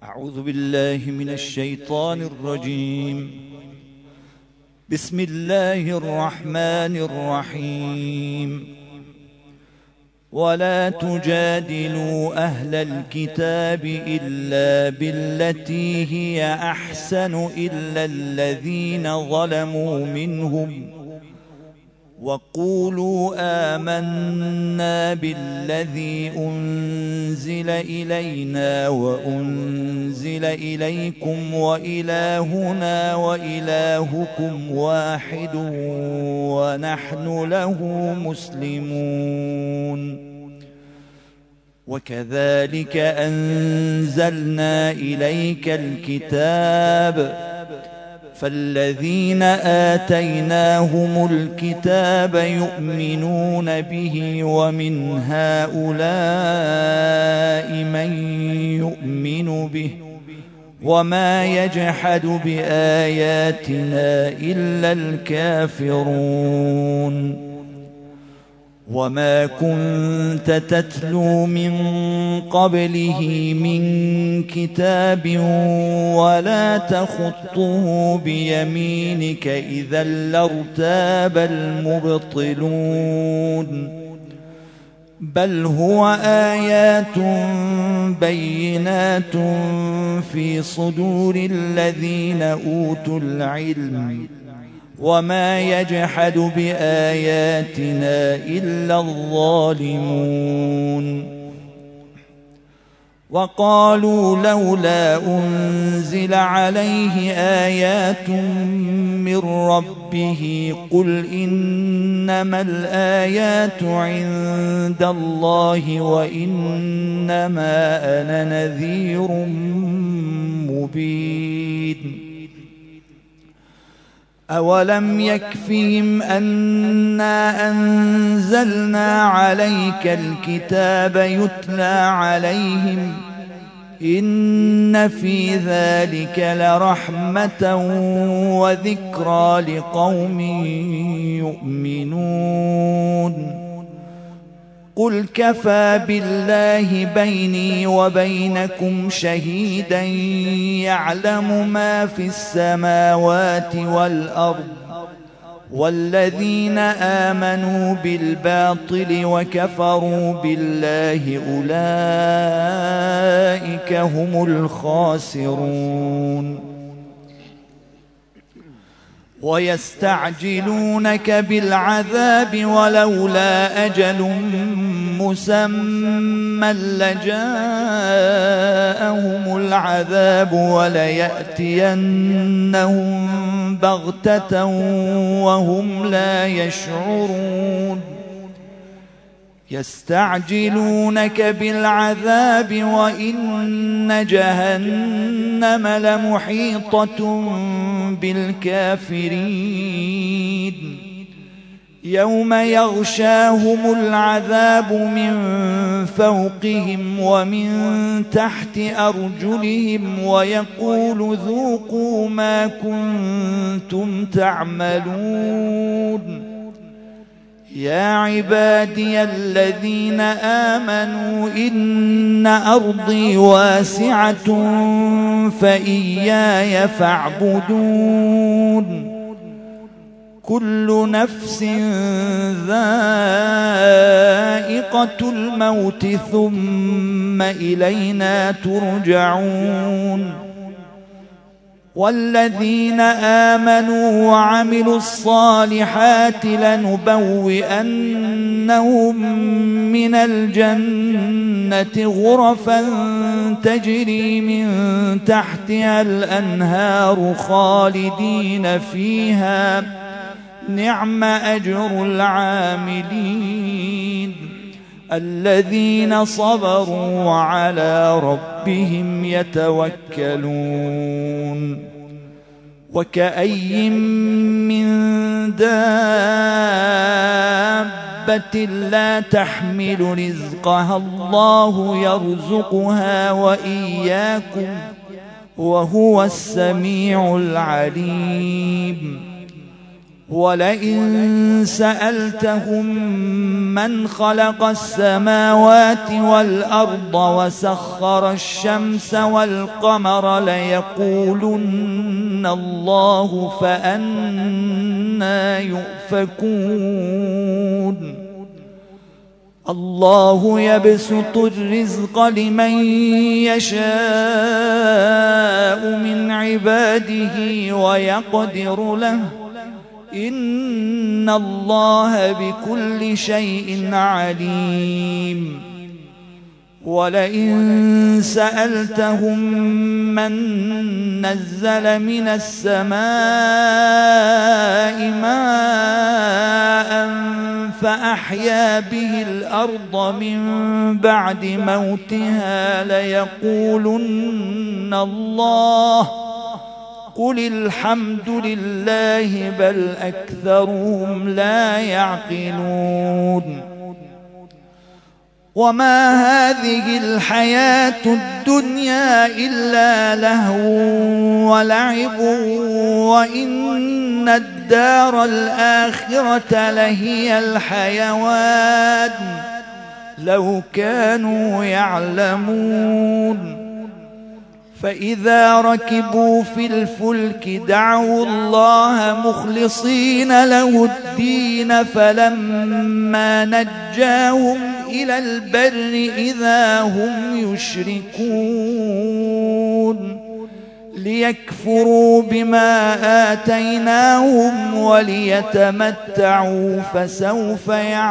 أعوذ بالله من الشيطان الرجيم. بسم الله الرحمن الرحيم. ولا تجادلوا أهل الكتاب إلا بالتي هي أحسن إلا الذين ظلموا منهم وقولوا آمنا بالذي أنزل إلينا وأنزل إليكم وإلهنا وإلهكم واحد ونحن له مسلمون. وكذلك أنزلنا إليك الكتاب فالذين آتيناهم الكتاب يؤمنون به ومن هؤلاء من يؤمن به وما يجحد بآياتنا إلا الكافرون. وما كنت تتلو من قبله من كتاب ولا تخطه بيمينك إذا لارتاب المبطلون. بل هو آيات بينات في صدور الذين أوتوا العلم وما يجحد بآياتنا إلا الظالمون. وقالوا لولا أنزل عليه آيات من ربه قل إنما الآيات عند الله وإنما أنا نذير مبين. أولم يكفهم أنا أنزلنا عليك الكتاب يتلى عليهم إن في ذلك لرحمة وذكرى لقوم يؤمنون. قل كفى بالله بيني وبينكم شهيدا يعلم ما في السماوات والأرض والذين آمنوا بالباطل وكفروا بالله أولئك هم الخاسرون. ويستعجلونك بالعذاب ولولا أجل مسمى لجاءهم العذاب وليأتينهم بغتة وهم لا يشعرون. يستعجلونك بالعذاب وإن جهنم لمحيطة بالكافرين. يوم يغشاهم العذاب من فوقهم ومن تحت أرجلهم ويقول ذوقوا ما كنتم تعملون. يا عبادي الذين آمنوا إن أرضي واسعة فإياي فاعبدون. كل نفس ذائقة الموت ثم إلينا ترجعون. والذين آمنوا وعملوا الصالحات لنبوئنهم من الجنة غرفا تجري من تحتها الأنهار خالدين فيها نعم أجر العاملين الذين صبروا وعلى ربهم يتوكلون. وكأي من دابة لا تحمل رزقها الله يرزقها وإياكم وهو السميع العليم. ولئن سألتهم من خلق السماوات والأرض وسخر الشمس والقمر ليقولن الله فأنى يؤفكون الله يبسط الرزق لمن يشاء من عباده ويقدر له إن الله بكل شيء عليم ولئن سألتهم من نزل من السماء ماء فأحيا به الأرض من بعد موتها ليقولن الله قل الحمد لله بل أكثرهم لا يعقلون وما هذه الحياة الدنيا إلا لهو ولعب وإن الدار الآخرة لهي الحيوان لو كانوا يعلمون فإذا ركبوا في الفلك دعوا الله مخلصين له الدين فلما نجاهم إلى البر إذا هم يشركون ليكفروا بما آتيناهم وليتمتعوا فسوف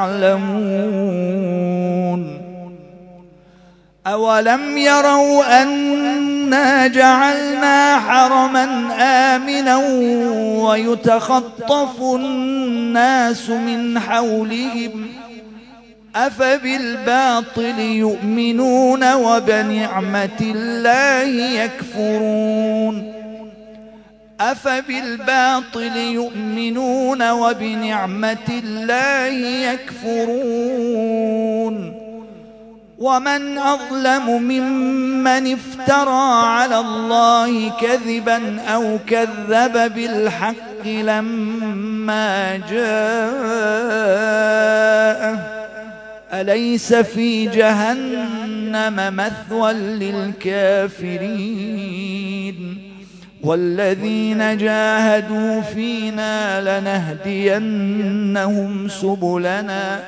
يعلمون أولم يروا أنا جعلنا حرما آمنا ويتخطف الناس من حولهم أفبالباطل يؤمنون وبنعمة الله يكفرون أفبالباطل يؤمنون وبنعمة الله يكفرون ومن أظلم ممن افترى على الله كذبا أو كذب بالحق لما جاءه أليس في جهنم مثوى للكافرين والذين جاهدوا فينا لنهدينهم سبلنا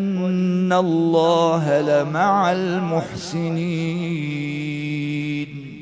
وإن الله لمع المحسنين